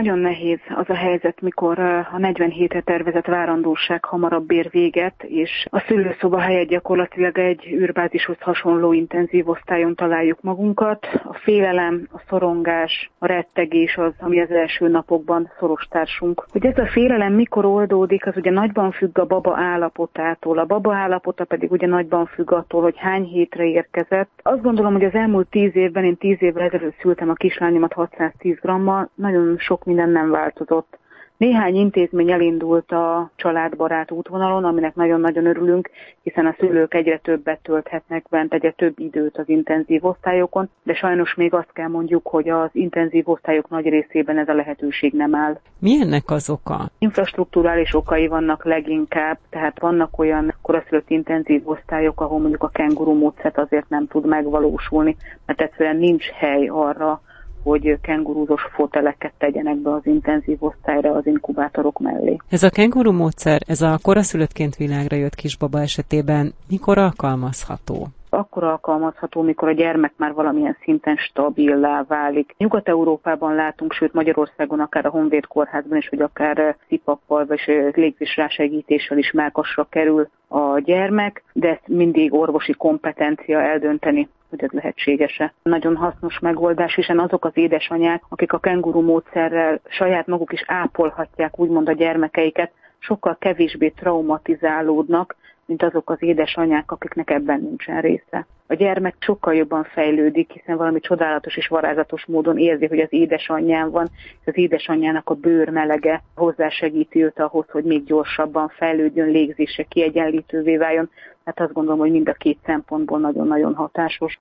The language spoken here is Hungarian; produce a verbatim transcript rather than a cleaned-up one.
Nagyon nehéz az a helyzet, mikor a negyven hétre tervezett várandóság hamarabb ér véget, és a szülőszoba helyett gyakorlatilag egy űrbázishoz hasonló intenzív osztályon találjuk magunkat. A félelem, a szorongás, a rettegés az, ami az első napokban szoros társunk. Hogy ez a félelem mikor oldódik, az ugye nagyban függ a baba állapotától. A baba állapota pedig ugye nagyban függ attól, hogy hány hétre érkezett. Azt gondolom, hogy az elmúlt tíz évben, én tíz évvel ezelőtt szültem a kislányomat hatszáztíz grammal, nagyon sok minden nem változott. Néhány intézmény elindult a családbarát útvonalon, aminek nagyon-nagyon örülünk, hiszen a szülők egyre többet tölthetnek bent, egyre több időt az intenzív osztályokon, de sajnos még azt kell mondjuk, hogy az intenzív osztályok nagy részében ez a lehetőség nem áll. Mi ennek az oka? Infrastrukturális okai vannak leginkább, tehát vannak olyan koraszülött intenzív osztályok, ahol mondjuk a kenguru módszert azért nem tud megvalósulni, mert egyszerűen nincs hely arra, hogy kengurúzós foteleket tegyenek be az intenzív osztályra az inkubátorok mellé. Ez a kenguru módszer, ez a koraszülöttként világra jött kisbaba esetében mikor alkalmazható? Akkor alkalmazható, mikor a gyermek már valamilyen szinten stabilá válik. Nyugat-Európában látunk, sőt Magyarországon akár a Honvéd kórházban is, hogy akár szipappal vagy légzés rásegítéssel is mellkasra kerül a gyermek, de ezt mindig orvosi kompetencia eldönteni, hogy ez lehetséges-e. Nagyon hasznos megoldás, hiszen azok az édesanyák, akik a kenguru módszerrel saját maguk is ápolhatják úgymond a gyermekeiket, sokkal kevésbé traumatizálódnak, mint azok az édesanyák, akiknek ebben nincsen része. A gyermek sokkal jobban fejlődik, hiszen valami csodálatos és varázslatos módon érzi, hogy az édesanyján van, és az édesanyjának a bőr melege hozzásegíti őt ahhoz, hogy még gyorsabban fejlődjön, légzése kiegyenlítővé váljon. Hát azt gondolom, hogy mind a két szempontból nagyon-nagyon hatásos.